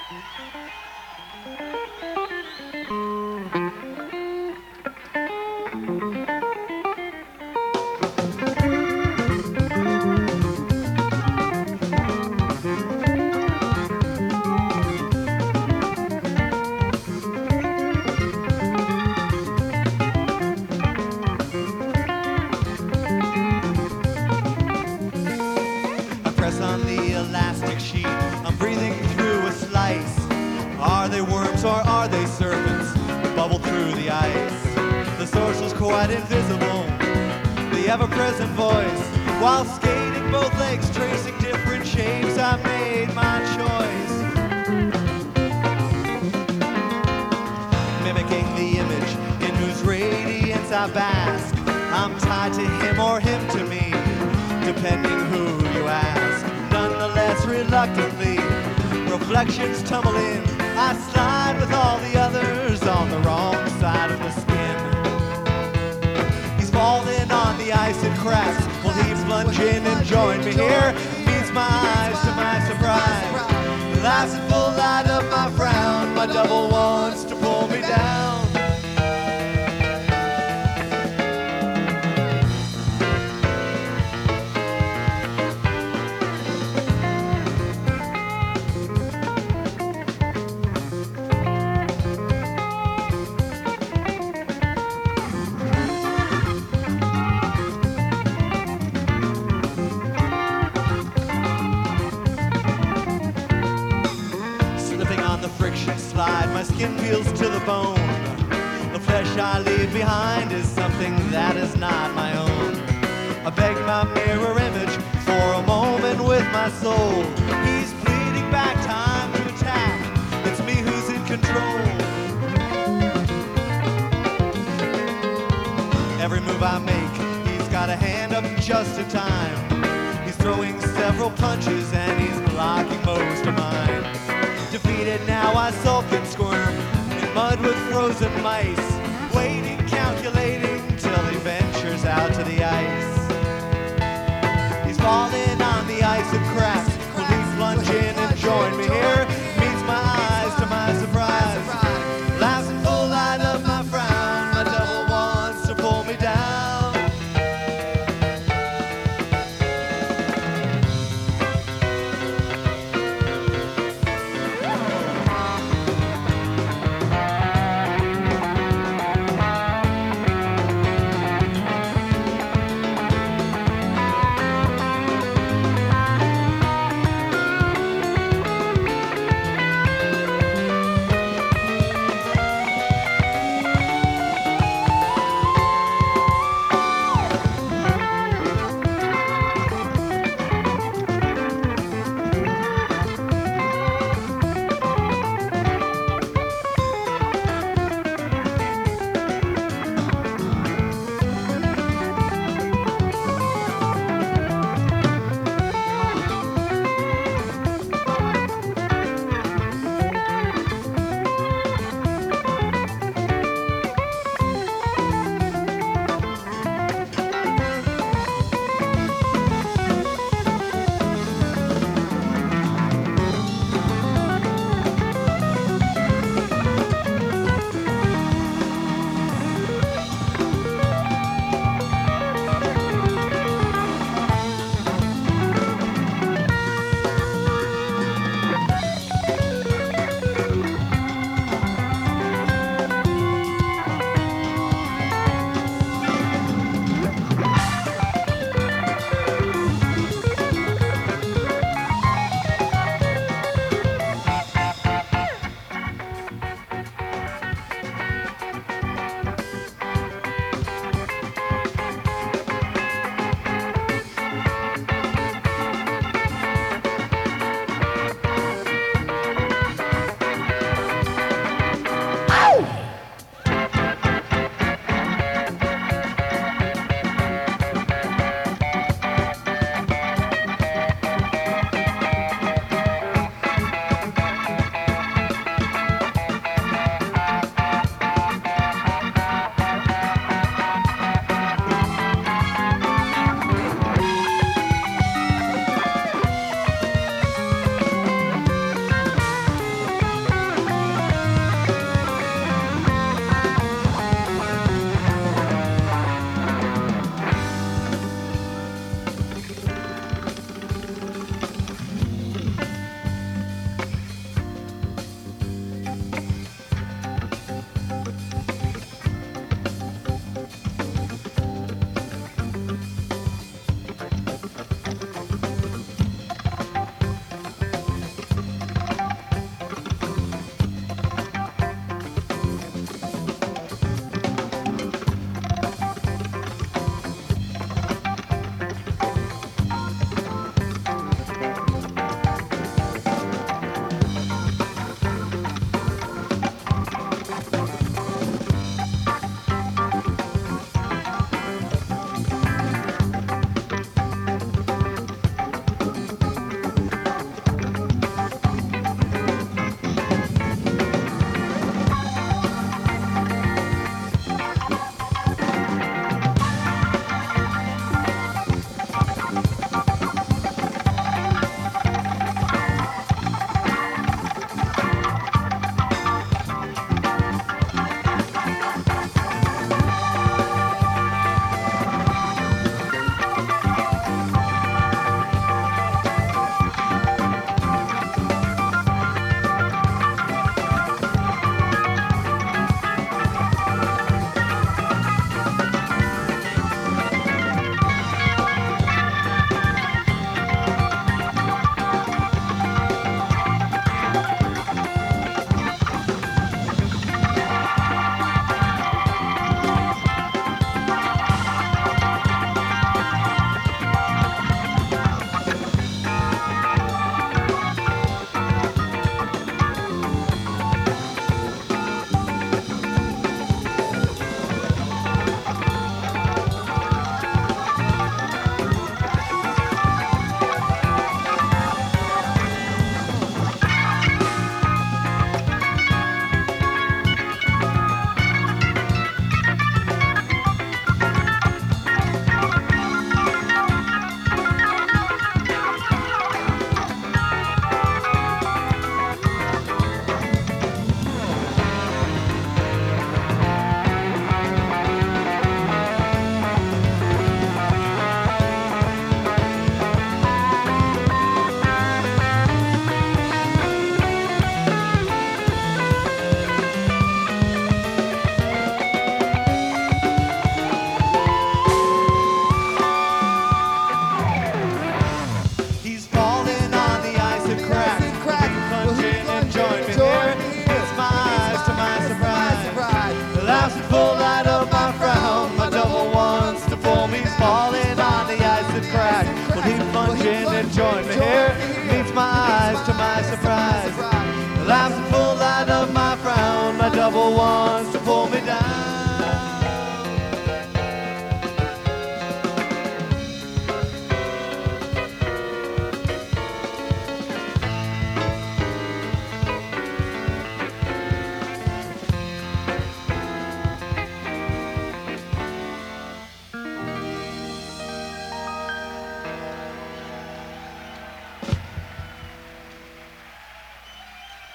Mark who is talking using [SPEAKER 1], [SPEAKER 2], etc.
[SPEAKER 1] I press on the elastic sheet. I'm breathing through a slice. Are they worms or are they serpents that bubble through the ice? The source was quite invisible, the ever-present voice. While skating both legs, tracing different shapes, I made my choice. Mimicking the image in whose radiance I bask. I'm tied to him or him to me, depending who you ask. Nonetheless, reluctantly, reflections tumble in. I slide with all the others on the wrong side of the skin. He's falling on the ice and cracks. Well, he's plunging and joined me here. Meets my eyes to my surprise. Laughs in full light of my frown. My double wants to pull me down. Slide, my skin peels to the bone. The flesh I leave behind is something that is not my own. I beg my mirror image for a moment with my soul. He's pleading back time to attack. It's me who's in control. Every move I make, he's got a hand up just in time. He's throwing several punches and he's blocking most of mine. Defeated now, I sulk and squirm in mud with frozen mice, waiting, calculating till he ventures out to the ice. He's falling on the ice and cracks. Will he plunge in and join me here? Meets my eyes to my surprise. Laughs in full light of my frown. My devil wants to pull me down. join me here. Meets my eyes to my surprise.